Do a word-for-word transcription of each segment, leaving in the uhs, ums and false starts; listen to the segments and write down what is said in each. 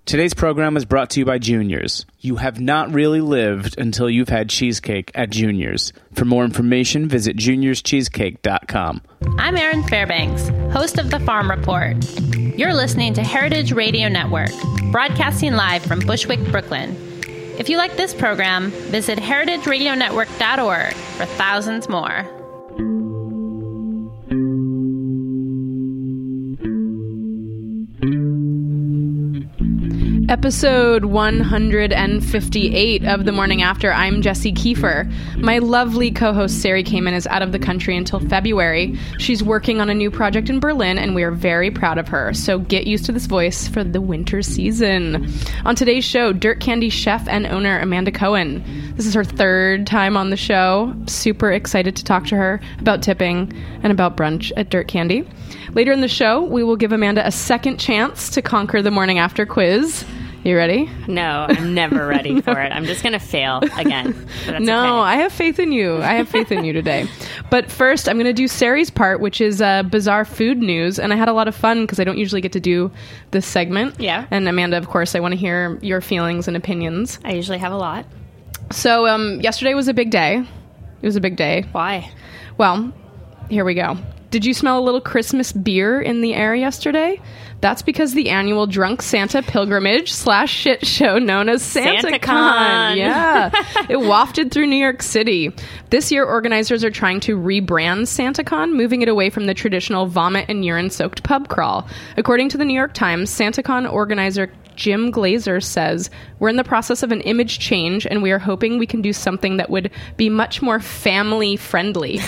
Today's program is brought to you by Junior's. You have not really lived until you've had cheesecake at Junior's. For more information, visit juniors cheesecake dot com. I'm Erin Fairbanks, host of The Farm Report. You're listening to Heritage Radio Network, broadcasting live from Bushwick, Brooklyn. If you like this program, visit heritage radio network dot org for thousands more. Episode one hundred fifty-eight of The Morning After. I'm Jessie Kiefer. My lovely co-host Sari Kamen is out of the country until February. She's working on a new project in Berlin, and we are very proud of her. So get used to this voice for the winter season. On today's show, Dirt Candy chef and owner Amanda Cohen. This is her third time on the show. Super excited to talk to her about tipping and about brunch at Dirt Candy. Later in the show, we will give Amanda a second chance to conquer the Morning After quiz. You ready? No, I'm never ready for it. I'm just going to fail again. No, okay. I have faith in you. I have faith in you today. But first, I'm going to do Sari's part, which is uh, bizarre food news. And I had a lot of fun because I don't usually get to do this segment. Yeah. And Amanda, of course, I want to hear your feelings and opinions. I usually have a lot. So um, yesterday was a big day. It was a big day. Why? Well, here we go. Did you smell a little Christmas beer in the air yesterday? That's because the annual Drunk Santa pilgrimage slash shit show known as SantaCon. SantaCon. Yeah. It wafted through New York City. This year, organizers are trying to rebrand SantaCon, moving it away from the traditional vomit and urine-soaked pub crawl. According to the New York Times, SantaCon organizer Jim Glazer says, "We're in the process of an image change, and we are hoping we can do something that would be much more family-friendly."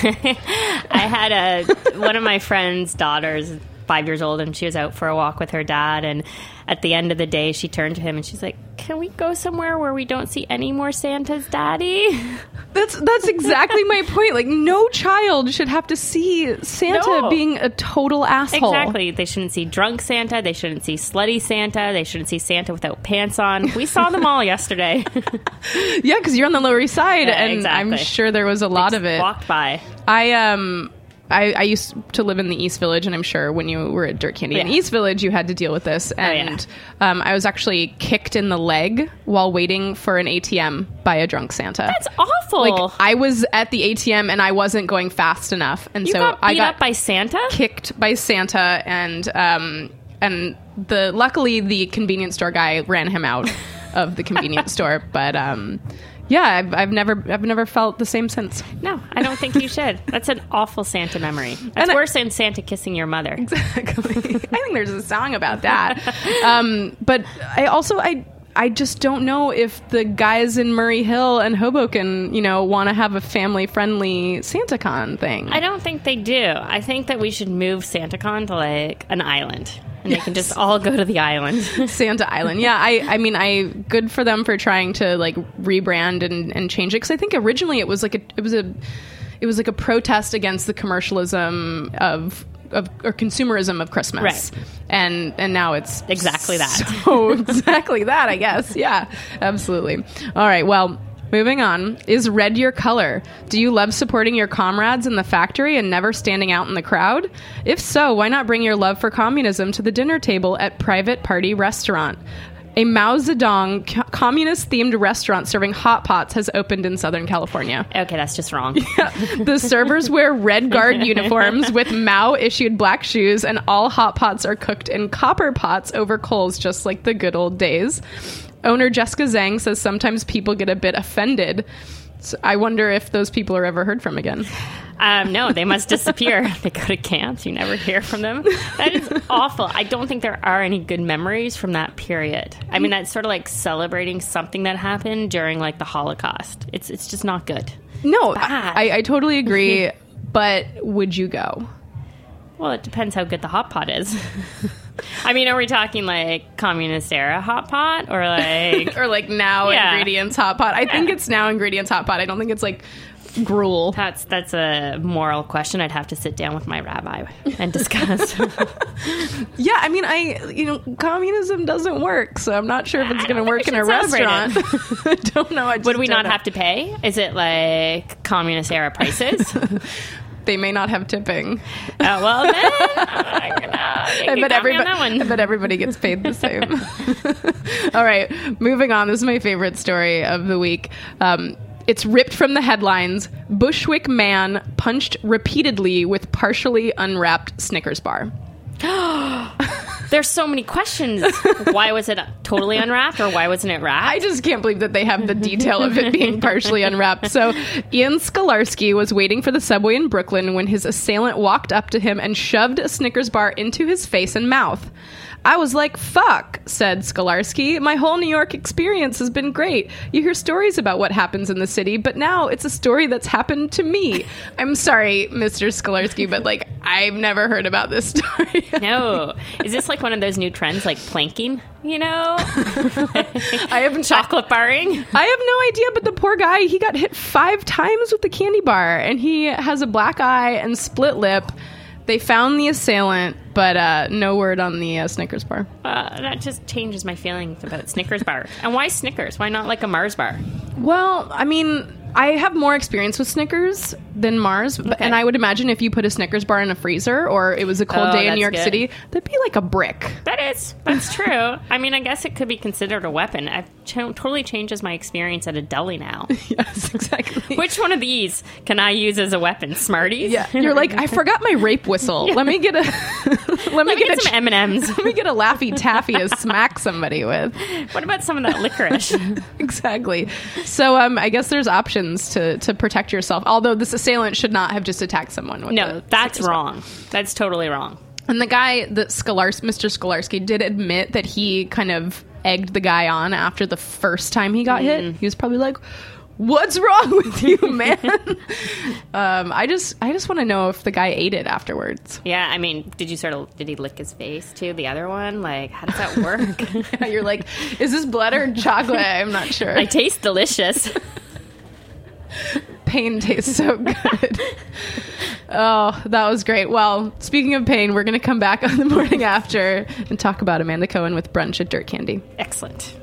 I had a one of my friend's daughters, five years old, and she was out for a walk with her dad, and at the end of the day she turned to him and she's like, "Can we go somewhere where we don't see any more Santas, Daddy?" That's that's exactly my point. Like, no child should have to see Santa No. being a total asshole. Exactly. They shouldn't see drunk Santa. They shouldn't see slutty Santa. They shouldn't see Santa without pants on. We saw them all yesterday. Yeah, because you're on the Lower East Side, Yeah, and exactly. I'm sure there was a lot Just of it. Walked by. I um. I, I used to live in the East Village, and I'm sure when you were at Dirt Candy in Yeah. East Village, you had to deal with this. And yeah. um, I was actually kicked in the leg while waiting for an A T M by a drunk Santa. That's awful. Like, I was at the A T M and I wasn't going fast enough, and You so got beat I got up by Santa? kicked by Santa, and um, and the luckily the convenience store guy ran him out of the convenience store, but um. Yeah, I've, I've never I've never felt the same since. No, I don't think you should. That's an awful Santa memory. That's And I- worse than Santa kissing your mother. Exactly. I think there's a song about that. Um, but I also I I just don't know if the guys in Murray Hill and Hoboken, you know, want to have a family friendly SantaCon thing. I don't think they do. I think that we should move SantaCon to like an island. And Yes. they can just all go to the island. Santa Island. Yeah, I, I mean, I good for them for trying to like rebrand and, and change it, because I think originally it was like a it was a it was like a protest against the commercialism of of or consumerism of Christmas, Right. And and now it's Exactly that. So exactly that, I guess. Yeah, absolutely. All right. Well. Moving on, is red your color? Do you love supporting your comrades in the factory and never standing out in the crowd? If so, why not bring your love for communism to the dinner table at Private Party Restaurant? A Mao Zedong co- communist-themed restaurant serving hot pots has opened in Southern California. Okay, that's just wrong. The servers wear Red Guard uniforms with Mao-issued black shoes, and all hot pots are cooked in copper pots over coals, just like the good old days. Owner Jessica Zhang says sometimes people get a bit offended. So I wonder if those people are ever heard from again. Um, no, they must disappear. They go to camps. You never hear from them. That is awful. I don't think there are any good memories from that period. I mean, that's sort of like celebrating something that happened during like the Holocaust. It's it's just not good. No, bad. I, I totally agree. But would you go? Well, it depends how good the hot pot is. I mean, are we talking like communist era hot pot or like Or like now Yeah. ingredients hot pot? I think Yeah. it's now ingredients hot pot. I don't think it's like gruel. That's that's a moral question. I'd have to sit down with my rabbi and discuss. Yeah, I mean, I you know, communism doesn't work, so I'm not sure if it's I going to don't work think in we a should celebrate restaurant. I don't know. I just Would we don't not know. have to pay? Is it like communist era prices? they may not have tipping. Oh, well, then, uh, you know, I bet everybody, I bet everybody gets paid the same. All right, moving on. This is my favorite story of the week. Um, it's ripped from the headlines. Bushwick man punched repeatedly with partially unwrapped Snickers bar. There's so many questions. Why was it totally unwrapped, or why wasn't it wrapped? I just can't believe that they have the detail of it being partially unwrapped. So Ian Skolarski was waiting for the subway in Brooklyn when his assailant walked up to him and shoved a Snickers bar into his face and mouth. I was like, fuck, said Skolarski. My whole New York experience has been great. You hear stories about what happens in the city, but now it's a story that's happened to me. I'm sorry, Mister Skolarski, but like, I've never heard about this story. No. Is this like one of those new trends, like planking? You know? I have chocolate barring? I have no idea, but the poor guy, he got hit five times with the candy bar, and he has a black eye and split lip. They found the assailant, but uh, no word on the uh, Snickers bar. Uh, that just changes my feelings about Snickers bar. And why Snickers? Why not like a Mars bar? Well, I mean, I have more experience with Snickers than Mars, okay. And I would imagine if you put a Snickers bar in a freezer or it was a cold oh, day in New York good. City, that'd be like a brick. That is. That's true. I mean, I guess it could be considered a weapon. It ch- totally changes my experience at a deli now. Yes, exactly. Which one of these can I use as a weapon? Smarties? Yeah. You're like, I forgot my rape whistle. Yeah. Let me get a let, let me get, get some a, M and M's. Let me get a Laffy Taffy to smack somebody with. What about some of that licorice? Exactly. So um, I guess there's options to, to protect yourself. Although this assailant should not have just attacked someone with no, the that's Snickers wrong. bar. That's totally wrong. And the guy, that Skolars- Mister Skolarski, did admit that he kind of egged the guy on after the first time he got mm. hit. He was probably like, "What's wrong with you, man?" um, I just, I just want to know if the guy ate it afterwards. Yeah, I mean, did you sort of, did he lick his face too? The other one, like, how does that work? Yeah, you're like, is this blood or chocolate? I'm not sure. I taste delicious. Pain tastes so good. Oh, that was great. Well, speaking of pain, we're going to come back on the morning after and talk about Amanda Cohen with brunch at Dirt Candy. Excellent.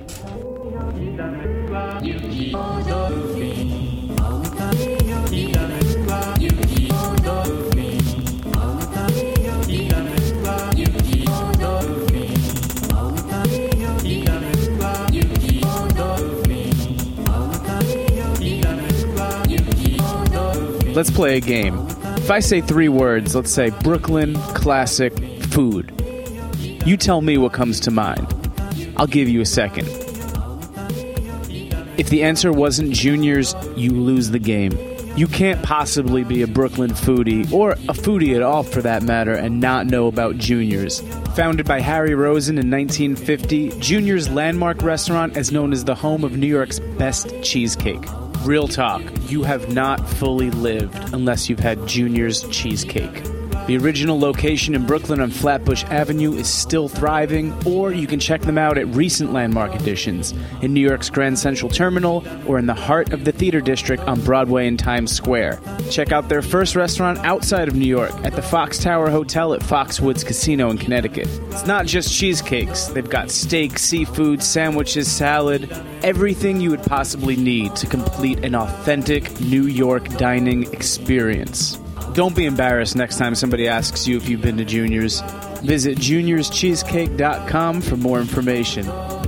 Let's play a game. If I say three words, let's say Brooklyn classic food. You tell me what comes to mind. I'll give you a second. If the answer wasn't Junior's, you lose the game. You can't possibly be a Brooklyn foodie, or a foodie at all for that matter, and not know about Junior's. Founded by Harry Rosen in nineteen fifty, Junior's landmark restaurant is known as the home of New York's best cheesecake. Real talk, you have not fully lived unless you've had Junior's cheesecake. The original location in Brooklyn on Flatbush Avenue is still thriving, or you can check them out at recent landmark additions in New York's Grand Central Terminal or in the heart of the Theater District on Broadway and Times Square. Check out their first restaurant outside of New York at the Fox Tower Hotel at Foxwoods Casino in Connecticut. It's not just cheesecakes. They've got steak, seafood, sandwiches, salad, everything you would possibly need to complete an authentic New York dining experience. Don't be embarrassed next time somebody asks you if you've been to Junior's. Visit juniors cheesecake dot com for more information.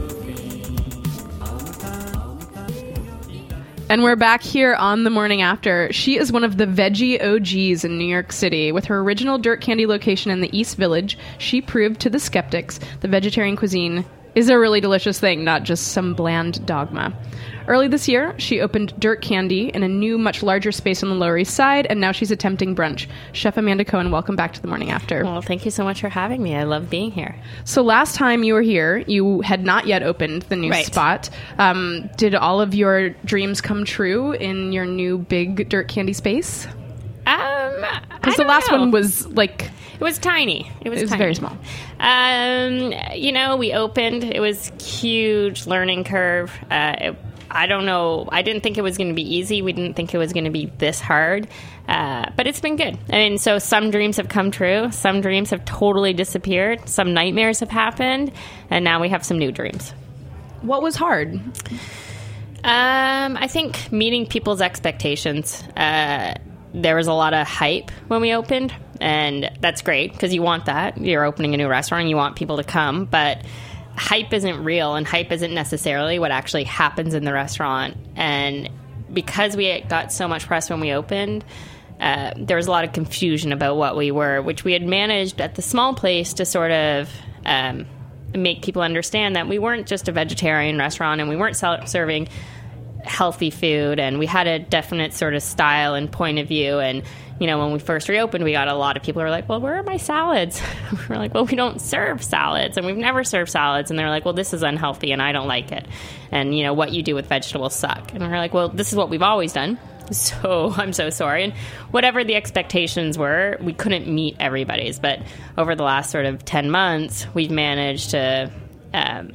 And we're back here on The Morning After. She is one of the veggie O Gs in New York City. With her original Dirt Candy location in the East Village, she proved to the skeptics the vegetarian cuisine is a really delicious thing, not just some bland dogma. Early this year, she opened Dirt Candy in a new, much larger space on the Lower East Side, and now she's attempting brunch. Chef Amanda Cohen, welcome back to The Morning After. Well, thank you so much for having me. I love being here. So last time you were here, you had not yet opened the new right. spot. Um, did all of your dreams come true in your new big Dirt Candy space? Um, Because the last know. one was like... It was tiny. It was, it was tiny. very small. Um, you know, we opened. It was huge learning curve. Uh, it, I don't know. I didn't think it was going to be easy. We didn't think it was going to be this hard. Uh, but it's been good. I mean, so some dreams have come true. Some dreams have totally disappeared. Some nightmares have happened. And now we have some new dreams. What was hard? Um, I think meeting people's expectations. Uh, there was a lot of hype when we opened, and that's great because you want that. You're opening a new restaurant and you want people to come, but hype isn't real, and hype isn't necessarily what actually happens in the restaurant. And because we got so much press when we opened, uh, there was a lot of confusion about what we were, which we had managed at the small place to sort of um, make people understand that we weren't just a vegetarian restaurant and we weren't sell- serving healthy food, and we had a definite sort of style and point of view. And you know, when we first reopened, we got a lot of people who were like, well, where are my salads? We're like, well, we don't serve salads, and we've never served salads. And they're like, well, this is unhealthy and I don't like it, and you know, what you do with vegetables suck. And we're like, well, this is what we've always done, so I'm so sorry. And whatever the expectations were, we couldn't meet everybody's. But over the last sort of ten months, we've managed to um,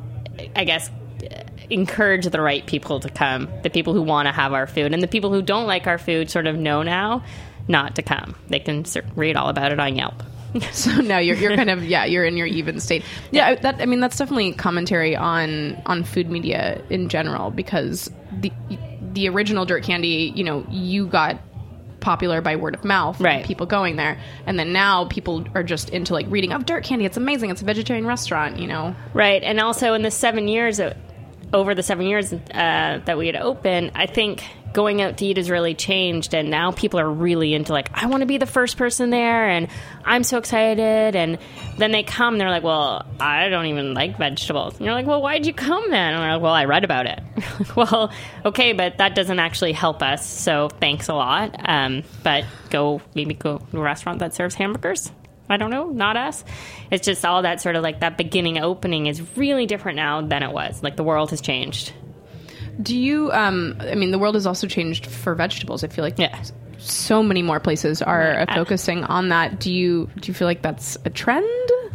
I guess encourage the right people to come, the people who want to have our food, and the people who don't like our food sort of know now not to come. They can read all about it on Yelp. So now you're you're kind of yeah you're in your even state. Yeah, that I mean that's definitely commentary on on food media in general, because the the original Dirt Candy, you know, you got popular by word of mouth, right? People going there, and then now people are just into like reading of Dirt Candy. It's amazing. It's a vegetarian restaurant, you know. Right, and also in the seven years, over the seven years uh, that we had opened, I think going out to eat has really changed, and now people are really into like, I want to be the first person there, and I'm so excited. And then they come, and they're like, well, I don't even like vegetables. And you're like, well, why'd you come then? And they're like, well, I read about it. Well, okay, but that doesn't actually help us, so thanks a lot. Um, but go, maybe go to a restaurant that serves hamburgers. I don't know, not us. It's just all that sort of like that beginning opening is really different now than it was. Like the world has changed. Do you, um, I mean, the world has also changed for vegetables. I feel like yeah. so many more places are yeah. uh, focusing on that. Do you, do you feel like that's a trend?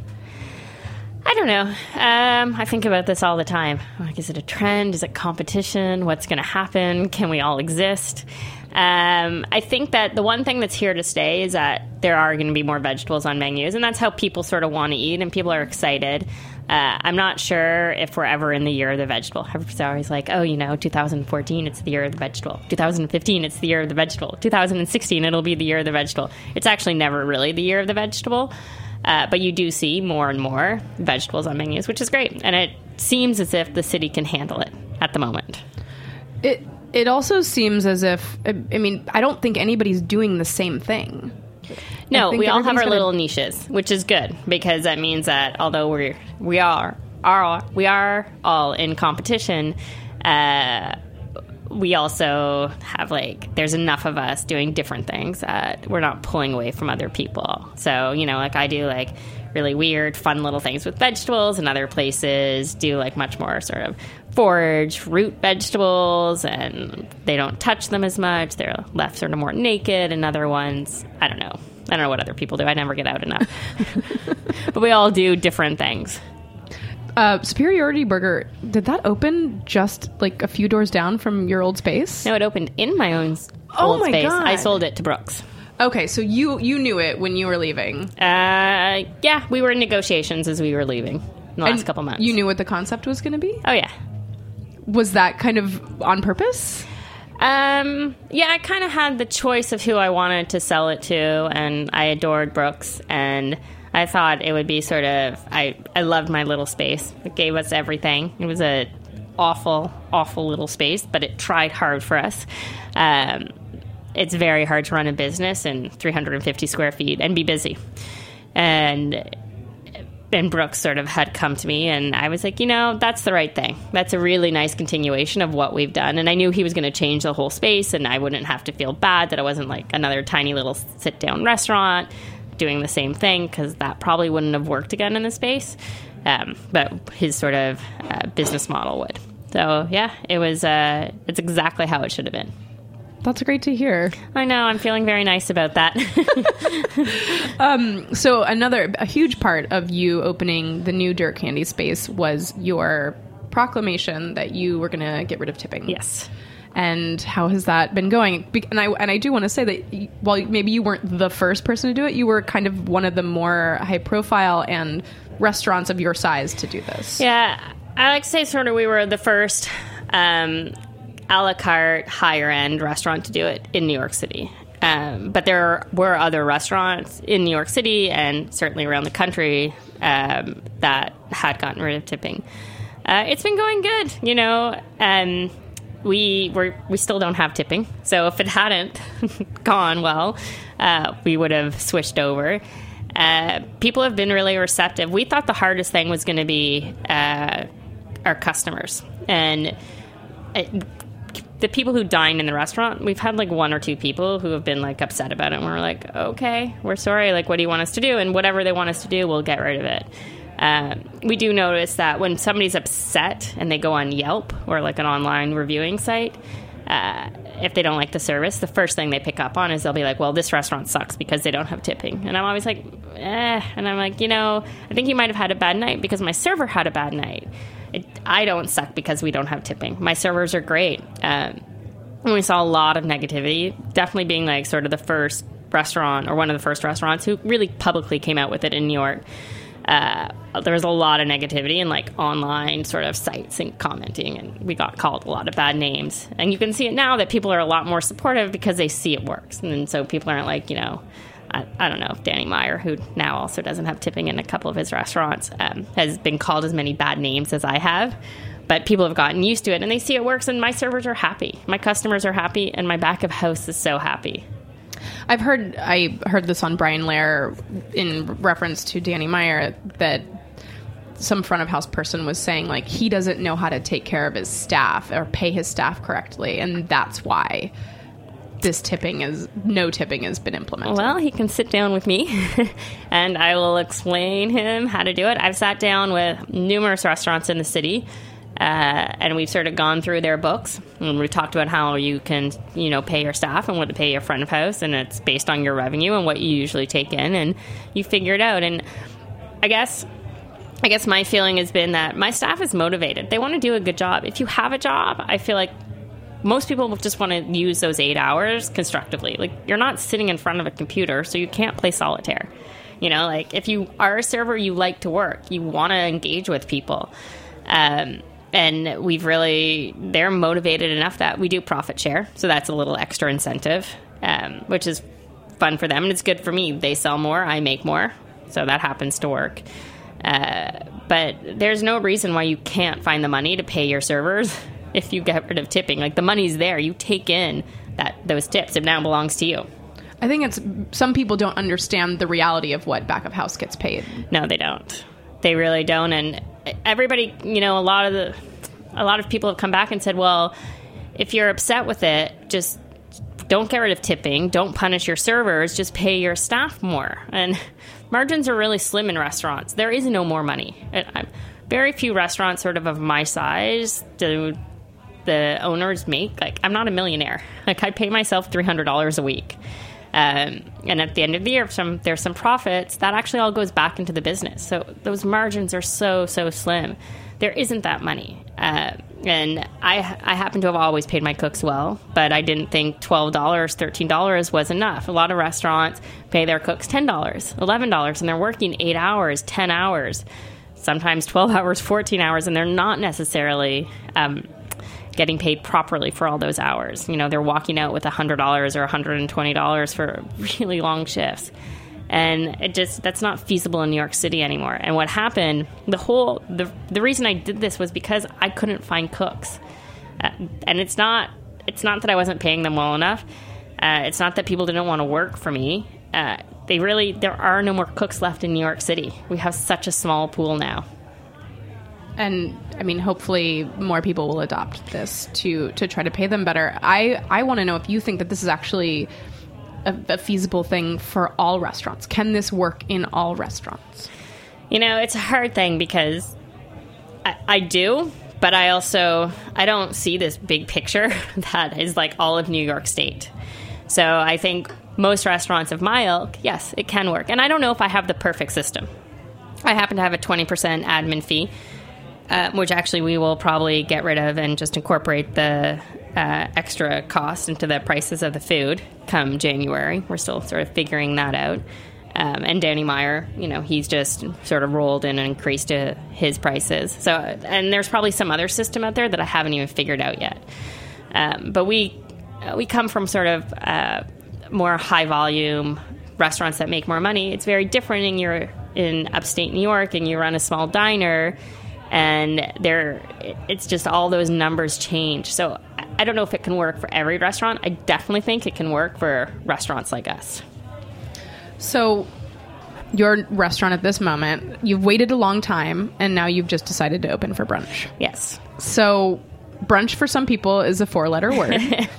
I don't know. Um, I think about this all the time. Like, is it a trend? Is it competition? What's going to happen? Can we all exist? Um, I think that the one thing that's here to stay is that there are going to be more vegetables on menus, and that's how people sort of want to eat, and people are excited. Uh, I'm not sure if we're ever in the year of the vegetable. Everyone's always like, oh, you know, two thousand fourteen, it's the year of the vegetable. two thousand fifteen, it's the year of the vegetable. two thousand sixteen, it'll be the year of the vegetable. It's actually never really the year of the vegetable, uh, but you do see more and more vegetables on menus, which is great, and it seems as if the city can handle it at the moment. It It also seems as if, I mean, I don't think anybody's doing the same thing. No, we all have our gonna... little niches, which is good, because that means that although we're, we are, are we are all in competition, uh, we also have, like, there's enough of us doing different things that we're not pulling away from other people. So, you know, like I do, like, really weird, fun little things with vegetables, and other places do, like, much more sort of forage root vegetables, and they don't touch them as much. They're left sort of more naked, and other ones, I don't know. I don't know what other people do. I never get out enough. But we all do different things. Uh, Superiority Burger, did that open just like a few doors down from your old space? No, it opened in my own oh old my space. God. I sold it to Brooks. Okay, so you you knew it when you were leaving. Uh, yeah, we were in negotiations as we were leaving in the last and couple months. You knew what the concept was going to be? Oh, yeah. Was that kind of on purpose? Um, yeah, I kind of had the choice of who I wanted to sell it to, and I adored Brooks, and I thought it would be sort of, I, I loved my little space. It gave us everything. It was a awful, awful little space, but it tried hard for us. Um, it's very hard to run a business in three hundred fifty square feet and be busy. And and Brooks sort of had come to me, and I was like, you know, that's the right thing. That's a really nice continuation of what we've done. And I knew he was going to change the whole space, and I wouldn't have to feel bad that it wasn't like another tiny little sit-down restaurant doing the same thing, because that probably wouldn't have worked again in the space. Um, but his sort of uh, business model would. So, yeah, it was, uh, it's exactly how it should have been. That's great to hear. I know. I'm feeling very nice about that. um, so another, a huge part of you opening the new Dirt Candy space was your proclamation that you were going to get rid of tipping. Yes. And how has that been going? And I and I do want to say that while maybe you weren't the first person to do it, you were kind of one of the more high profile and restaurants of your size to do this. Yeah. I like to say sort of we were the first um, a la carte, higher end restaurant to do it in New York City. Um, but there were other restaurants in New York City and certainly around the country um, that had gotten rid of tipping. Uh, it's been going good, you know. Um, we we're, we still don't have tipping, so if it hadn't gone well, uh, we would have switched over. Uh, people have been really receptive. We thought the hardest thing was going to be uh, our customers and. It, The people who dine in the restaurant, we've had like one or two people who have been like upset about it. And we're like, okay, we're sorry. Like, what do you want us to do? And whatever they want us to do, we'll get rid of it. Um, we do notice that when somebody's upset and they go on Yelp or like an online reviewing site, uh, if they don't like the service, the first thing they pick up on is they'll be like, well, this restaurant sucks because they don't have tipping. And I'm always like, eh. And I'm like, you know, I think you might have had a bad night because my server had a bad night. It, I don't suck because we don't have tipping. My servers are great. Um, and we saw a lot of negativity, definitely being like sort of the first restaurant or one of the first restaurants who really publicly came out with it in New York. Uh, there was a lot of negativity in like online sort of sites and commenting, and we got called a lot of bad names. And you can see it now that people are a lot more supportive because they see it works. And so people aren't like, you know, I, I don't know, Danny Meyer, who now also doesn't have tipping in a couple of his restaurants, um, has been called as many bad names as I have. But people have gotten used to it, and they see it works, and my servers are happy. My customers are happy, and my back of house is so happy. I've heard I heard this on Brian Lair in reference to Danny Meyer, that some front of house person was saying, like, he doesn't know how to take care of his staff or pay his staff correctly, and that's why this tipping is no tipping has been implemented. Well, he can sit down with me and I will explain him how to do it. I've sat down with numerous restaurants in the city, uh, and we've sort of gone through their books, and we talked about how you can, you know, pay your staff and what to pay your front of house, and it's based on your revenue and what you usually take in, and you figure it out. And I guess I guess my feeling has been that my staff is motivated. They want to do a good job. If you have a job, I feel like most people just want to use those eight hours constructively. Like, you're not sitting in front of a computer, so you can't play solitaire. You know, like, if you are a server, you like to work. You want to engage with people. Um, and we've really, they're motivated enough that we do profit share. So that's a little extra incentive, um, which is fun for them. And it's good for me. They sell more, I make more. So that happens to work. Uh, but there's no reason why you can't find the money to pay your servers if you get rid of tipping. Like, the money's there. You take in that those tips. It now belongs to you. I think it's some people don't understand the reality of what back of house gets paid. No, they don't. They really don't. And everybody, you know, a lot of the a lot of people have come back and said, well, if you're upset with it, just don't get rid of tipping. Don't punish your servers. Just pay your staff more. And margins are really slim in restaurants. There is no more money. Very few restaurants sort of of my size do the owners make. Like, I'm not a millionaire. Like, I pay myself three hundred dollars a week. Um, and at the end of the year, some, there's some profits. That actually all goes back into the business. So those margins are so, so slim. There isn't that money. Uh, and I I happen to have always paid my cooks well, but I didn't think twelve dollars, thirteen dollars was enough. A lot of restaurants pay their cooks ten dollars, eleven dollars, and they're working eight hours, ten hours, sometimes twelve hours, fourteen hours, and they're not necessarily um, getting paid properly for all those hours. You know, they're walking out with one hundred dollars or one hundred twenty dollars for really long shifts. And it just, that's not feasible in New York City anymore. And what happened, the whole, the the reason I did this was because I couldn't find cooks. Uh, and it's not, it's not that I wasn't paying them well enough. Uh, it's not that people didn't want to work for me. Uh, they really, there are no more cooks left in New York City. We have such a small pool now. And I mean, hopefully more people will adopt this to, to try to pay them better. I, I want to know if you think that this is actually A, a feasible thing for all restaurants. Can this work in all restaurants? You know, it's a hard thing because I, I do, but I also, I don't see this big picture that is like all of New York State. So I think most restaurants of my ilk, yes, it can work. And I don't know if I have the perfect system. I happen to have a twenty percent admin fee, uh, which actually we will probably get rid of and just incorporate the Uh, extra cost into the prices of the food come January. We're still sort of figuring that out. Um, and Danny Meyer, you know, he's just sort of rolled in and increased uh, his prices. So, and there's probably some other system out there that I haven't even figured out yet. Um, but we uh, we come from sort of uh, more high volume restaurants that make more money. It's very different in your in upstate New York and you run a small diner, and there it's just all those numbers change. So I don't know if it can work for every restaurant. I definitely think it can work for restaurants like us. So your restaurant at this moment, you've waited a long time, and now you've just decided to open for brunch. Yes. So brunch for some people is a four-letter word.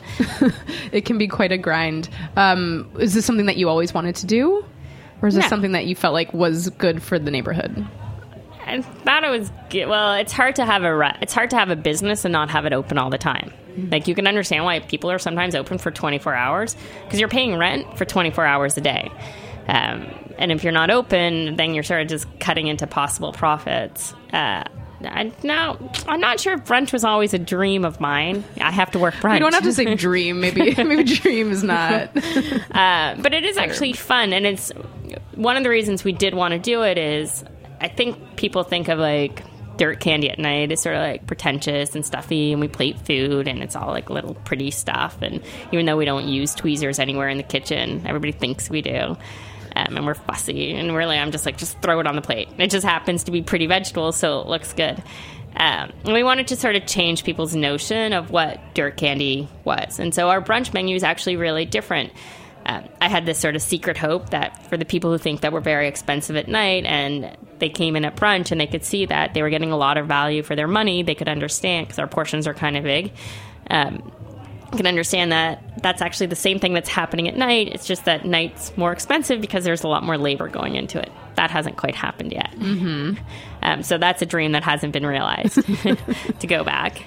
It can be quite a grind. Um, is this something that you always wanted to do? Or is this No. something that you felt like was good for the neighborhood? I thought it was good. Well, it's hard to have a re- it's hard to have a business and not have it open all the time. Like, you can understand why people are sometimes open for twenty-four hours, because you're paying rent for twenty-four hours a day. Um, and if you're not open, then you're sort of just cutting into possible profits. Uh, I, now, I'm not sure if brunch was always a dream of mine. I have to work brunch. You don't have to say dream. Maybe maybe dream is not. Uh, but it is actually fun, and it's one of the reasons we did want to do it is I think people think of like dirt candy at night as sort of like pretentious and stuffy, and we plate food and it's all like little pretty stuff, and even though we don't use tweezers anywhere in the kitchen, everybody thinks we do. Um, and we're fussy, and really I'm just like, just throw it on the plate. It just happens to be pretty vegetables, so it looks good. Um, and we wanted to sort of change people's notion of what dirt candy was. And so our brunch menu is actually really different. Um, I had this sort of secret hope that for the people who think that we're very expensive at night and they came in at brunch and they could see that they were getting a lot of value for their money, they could understand, because our portions are kind of big. Um, can understand that that's actually the same thing that's happening at night. It's just that night's more expensive because there's a lot more labor going into it. That hasn't quite happened yet. Mm-hmm. Um, so that's a dream that hasn't been realized, to go back.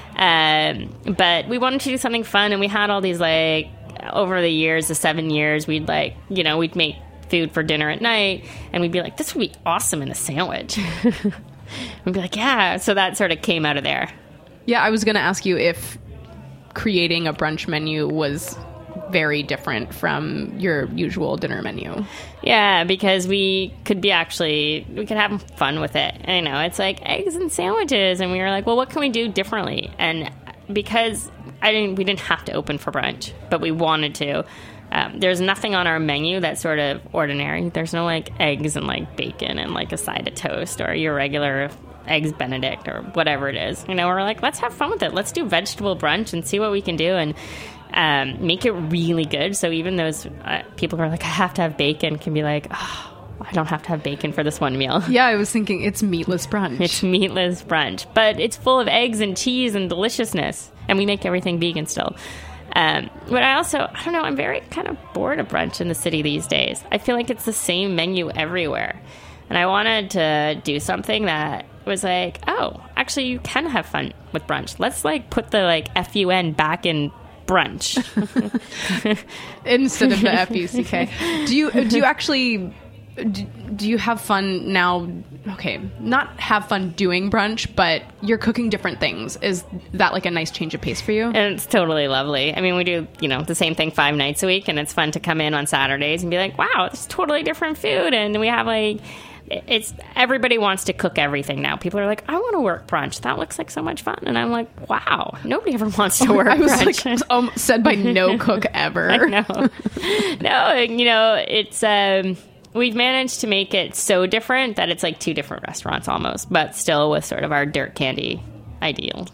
Um, but we wanted to do something fun, and we had all these, like, over the years, the seven years, we'd, like, you know, we'd make food for dinner at night, and we'd be like, this would be awesome in a sandwich. We'd be like, yeah. So that sort of came out of there. Yeah, I was going to ask you if creating a brunch menu was very different from your usual dinner menu. Yeah, because we could be actually, we could have fun with it. I know, it's like eggs and sandwiches, and we were like, well, what can we do differently? And because I didn't, we didn't have to open for brunch, but we wanted to. Um, there's nothing on our menu that's sort of ordinary. There's no like eggs and like bacon and like a side of toast or your regular eggs Benedict or whatever it is. You know, we're like, let's have fun with it. Let's do vegetable brunch and see what we can do, and um, make it really good. So even those uh, people who are like, I have to have bacon, can be like, oh, I don't have to have bacon for this one meal. Yeah, I was thinking it's meatless brunch. It's meatless brunch, but it's full of eggs and cheese and deliciousness, and we make everything vegan still. Um, but I also, I don't know, I'm very kind of bored of brunch in the city these days. I feel like it's the same menu everywhere. And I wanted to do something that was like, oh, actually you can have fun with brunch. Let's like put the like F U N back in brunch. Instead of the F U C K. Do you, do you actually... Do, do you have fun now? Okay, not have fun doing brunch, but you're cooking different things. Is that like a nice change of pace for you? And it's totally lovely. I mean, we do, you know, the same thing five nights a week, and it's fun to come in on Saturdays and be like, wow, this is totally different food. And we have like, it's, everybody wants to cook everything now. People are like, I want to work brunch. That looks like so much fun. And I'm like, wow, nobody ever wants to work I was brunch. like, um, said by no cook ever. I know. No, you know, it's, um, we've managed to make it so different that it's like two different restaurants almost, but still with sort of our dirt candy ideal.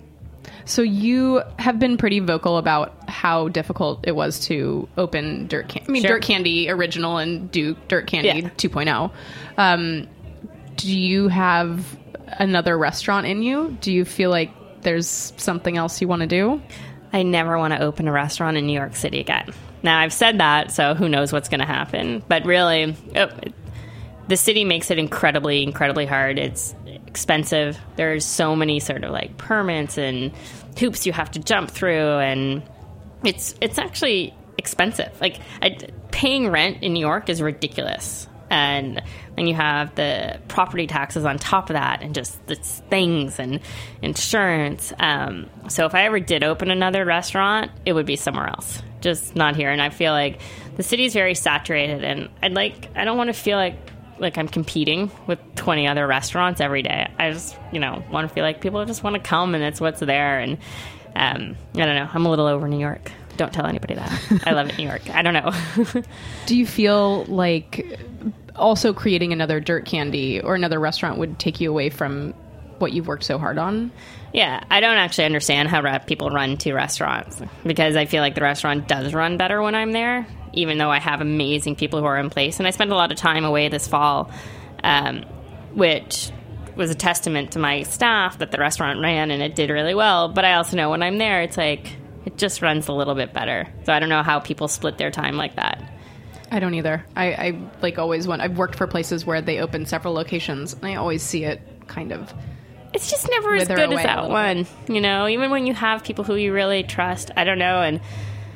So you have been pretty vocal about how difficult it was to open Dirt Candy. I mean, Sure. Dirt Candy Original and do Dirt Candy Yeah. two point oh. Um, do you have another restaurant in you? Do you feel like there's something else you want to do? I never want to open a restaurant in New York City again. Now, I've said that, so who knows what's going to happen. But really, oh, the city makes it incredibly, incredibly hard. It's expensive. There's so many sort of like permits and hoops you have to jump through, and it's it's actually expensive. Like, I, paying rent in New York is ridiculous. And then you have the property taxes on top of that, and just the things and insurance. Um, so if I ever did open another restaurant, it would be somewhere else, just not here. And I feel like the city's very saturated, and I'd like I don't want to feel like like I'm competing with twenty other restaurants every day. I just you know want to feel like people just want to come, and it's what's there. And um, I don't know. I'm a little over New York. Don't tell anybody that. I love it, New York. I don't know. Do you feel like also creating another Dirt Candy or another restaurant would take you away from what you've worked so hard on? Yeah, I don't actually understand how ra- people run two restaurants, because I feel like the restaurant does run better when I'm there, even though I have amazing people who are in place. And I spent a lot of time away this fall, um, which was a testament to my staff that the restaurant ran, and it did really well. But I also know when I'm there, it's like, it just runs a little bit better. So I don't know how people split their time like that. I don't either. I, I like always want, I've worked for places where they open several locations, and I always see it kind of... It's just never as wither good away as a that little one, bit. you know, even when you have people who you really trust. I don't know. And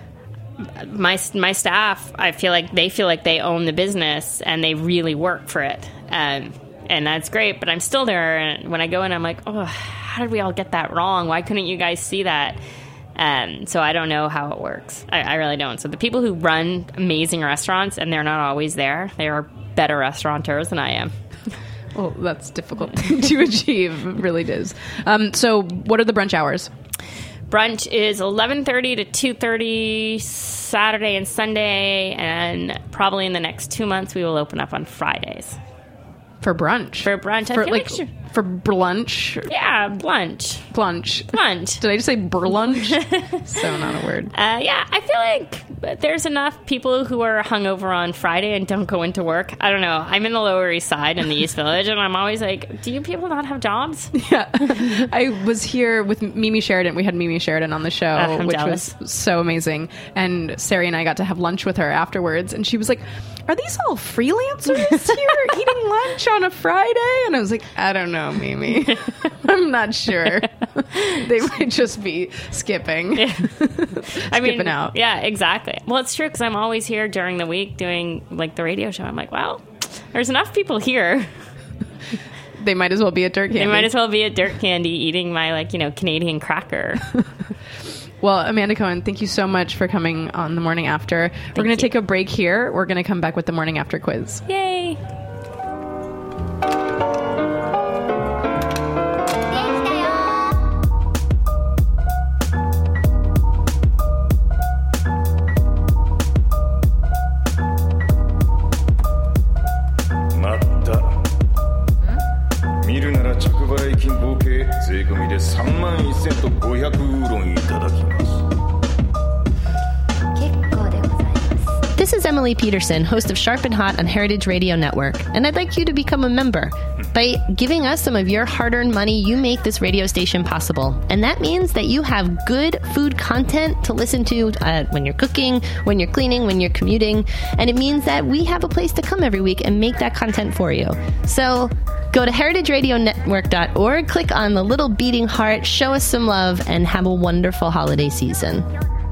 my my staff, I feel like they feel like they own the business and they really work for it. Um, and that's great. But I'm still there. And when I go in, I'm like, oh, how did we all get that wrong? Why couldn't you guys see that? Um, so I don't know how it works. I, I really don't. So the people who run amazing restaurants, and they're not always there, they are better restaurateurs than I am. Well, that's difficult to achieve. It really is. Um, so what are the brunch hours? Brunch is eleven thirty to two thirty Saturday and Sunday, and probably in the next two months we will open up on Fridays. For brunch? For brunch. I For, feel like, like sure. for brunch? Yeah, lunch. Lunch. Lunch. Did I just say brunch? So not a word. Uh, yeah, I feel like there's enough people who are hungover on Friday and don't go into work. I don't know. I'm in the Lower East Side in the East Village, and I'm always like, do you people not have jobs? Yeah. I was here with Mimi Sheridan. We had Mimi Sheridan on the show, Uh, I'm which jealous. was so amazing. And Sari and I got to have lunch with her afterwards, and she was like, are these all freelancers here eating lunch on a Friday? And I was like, I don't know, Mimi. I'm not sure. They might just be skipping. I mean, Skipping out. Yeah, exactly. Well, it's true because I'm always here during the week doing like the radio show. I'm like, well, there's enough people here. They might as well be at Dirt Candy. They might as well be at Dirt Candy eating my like, you know, Canadian cracker. Well, Amanda Cohen, thank you so much for coming on The Morning After. We're going to take a break here. We're going to come back with the Morning After quiz. Yay! This is Emily Peterson, host of Sharp and Hot on Heritage Radio Network, and I'd like you to become a member. By giving us some of your hard-earned money, you make this radio station possible. And that means that you have good food content to listen to uh, when you're cooking, when you're cleaning, when you're commuting. And it means that we have a place to come every week and make that content for you. So go to heritage radio network dot org, click on the little beating heart, show us some love, and have a wonderful holiday season.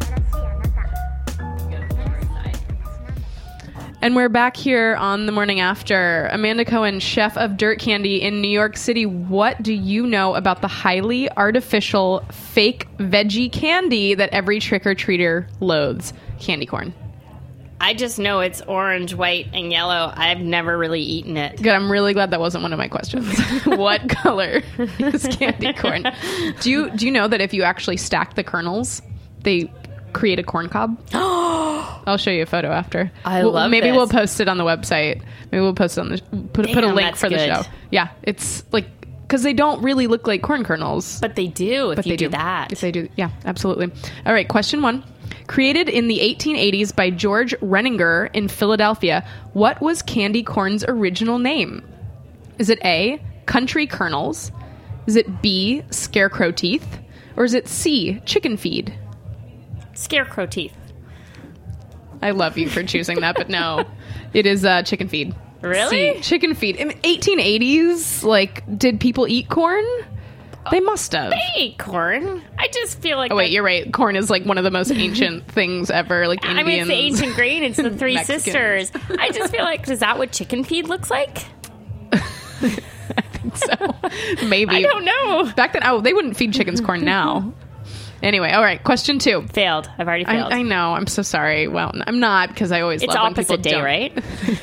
And we're back here on The Morning After. Amanda Cohen, chef of Dirt Candy in New York City. What do you know about the highly artificial fake veggie candy that every trick-or-treater loathes? Candy corn. I just know it's orange, white, and yellow. I've never really eaten it. Good. I'm really glad that wasn't one of my questions. What color is candy corn? Do you do you know that if you actually stack the kernels, they create a corn cob? I'll show you a photo after. I we'll, love Maybe this. we'll post it on the website. Maybe we'll post it on the put put a Damn, link that's for the good. show. Yeah, it's like because they don't really look like corn kernels, But they do if but you they do, that. If they do, yeah, absolutely. All right, question one. Created in the eighteen eighties by George Renninger in Philadelphia, what was candy corn's original name? Is it A, country kernels? Is it B, scarecrow teeth? Or is it C, chicken feed? Scarecrow teeth. I love you for choosing that, but no, it is uh, chicken feed. Really? C, chicken feed. In the eighteen eighties, like, did people eat corn? They must have. They ate corn. I just feel like... Oh, wait, that- you're right. Corn is like one of the most ancient things ever. Like Indians. I mean, it's the ancient grain. It's the three Mexicans. sisters. I just feel like, is that what chicken feed looks like? So maybe. I don't know. Back then, oh, they wouldn't feed chickens corn now. Anyway, all right. Question two. Failed. I've already I, failed. I know. I'm so sorry. Well, I'm not because I always it's love when people opposite day, don't. right?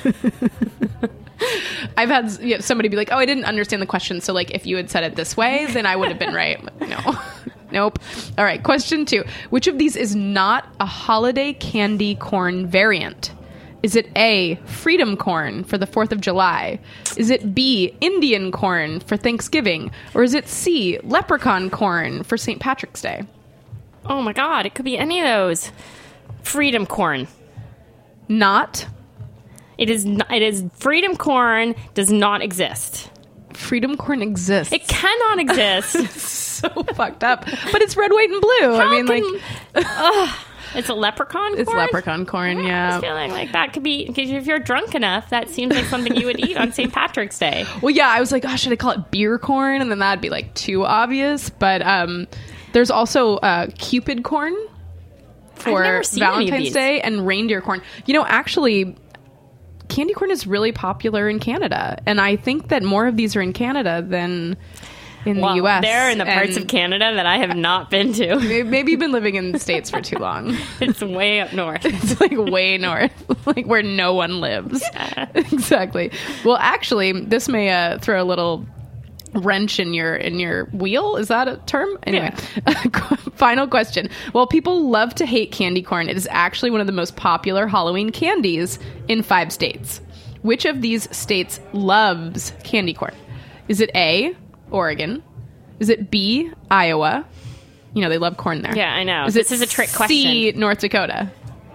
I've had yeah, somebody be like, "Oh, I didn't understand the question." So, like, if you had said it this way, then I would have been right. No, Nope. All right, question two. Which of these is not a holiday candy corn variant? Is it A, freedom corn for the fourth of July? Is it B, Indian corn for Thanksgiving? Or is it C, leprechaun corn for Saint Patrick's Day? Oh my God, it could be any of those. Freedom corn. Not. It is. Not, it is. Freedom corn does not exist. Freedom corn exists. It cannot exist. So fucked up. But it's red, white, and blue. How I mean, can, like... uh, it's a leprechaun corn? It's leprechaun corn, yeah. I was feeling like that could be... Because if you're drunk enough, that seems like something you would eat on Saint Patrick's Day. Well, yeah, I was like, oh, should I call it beer corn? And then that'd be, like, too obvious. But um, there's also uh, Cupid corn for Valentine's Day and reindeer corn. You know, actually... candy corn is really popular in Canada, and I think that more of these are in Canada than in well, the U S. They're in the parts of Canada that I have not been to. Maybe you've been living in the States for too long. It's way up north. It's like way north, like where no one lives. Yeah. Exactly. Well, actually, this may uh, throw a little wrench in your in your wheel. Is that a term? Anyway, yeah. Final question. While people love to hate candy corn, it is actually one of the most popular Halloween candies in five states. Which of these states loves candy corn? Is it A, Oregon? Is it B, Iowa? You know, they love corn there. Yeah, I know. Is this it is a trick C, question. North Dakota?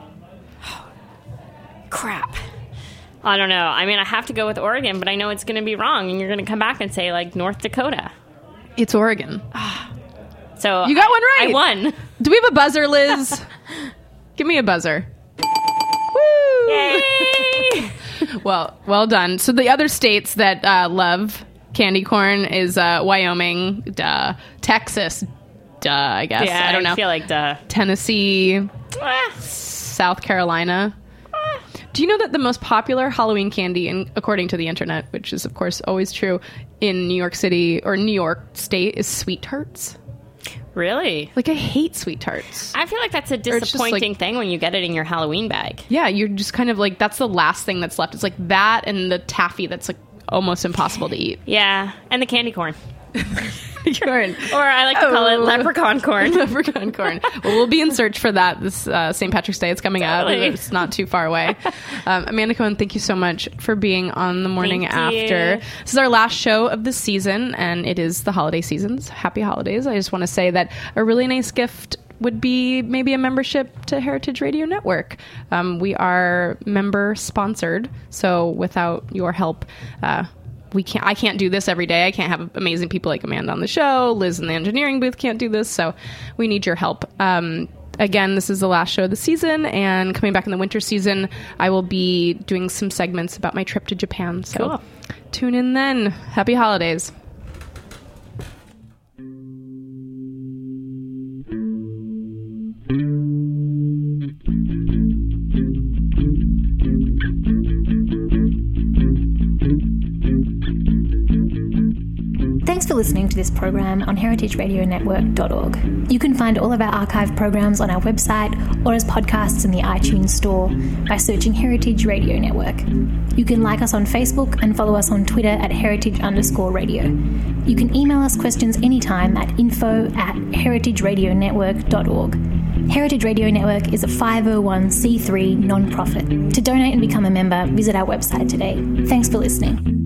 Crap. I don't know. I mean, I have to go with Oregon, but I know it's going to be wrong, and you're going to come back and say, like, North Dakota. It's Oregon. So you got one right. I won. Do we have a buzzer, Liz? Give me a buzzer. Woo! Yay! Well, well done. So the other states that uh, love candy corn is uh, Wyoming, duh. Texas, duh, I guess. Yeah, I don't know. I feel like duh. Tennessee, Ah. South Carolina. Do you know that the most popular Halloween candy, in, according to the internet, which is, of course, always true, in New York City or New York State is Sweet Tarts? Really? Like, I hate Sweet Tarts. I feel like that's a just, like- disappointing thing when you get it in your Halloween bag. Yeah, you're just kind of like, that's the last thing that's left. It's like that and the taffy that's like almost impossible to eat. Yeah, and the candy corn. Corn. Or I like to call it Oh. leprechaun corn. Leprechaun corn. Well, we'll be in search for that this uh, Saint Patrick's Day. It's coming Totally. up. It's not too far away. Um, Amanda Cohen, thank you so much for being on the morning Thank after. you. This is our last show of the season, and it is the holiday seasons. Happy holidays. I just want to say that a really nice gift would be maybe a membership to Heritage Radio Network. Um, we are member sponsored, so without your help, uh, we can't. I can't do this every day. I can't have amazing people like Amanda on the show. Liz in the engineering booth can't do this, so we need your help. Um, again, this is the last show of the season, and coming back in the winter season, I will be doing some segments about my trip to Japan. So Cool. Tune in then. Happy holidays. Thanks for listening to this program on heritage radio network dot org. You can find all of our archive programs on our website or as podcasts in the iTunes store by searching Heritage Radio Network. You can like us on Facebook and follow us on Twitter at heritage underscore radio. You can email us questions anytime at info at heritage radio network dot org. Heritage Radio Network is a five oh one c three non-profit. To donate and become a member, visit our website today. Thanks for listening.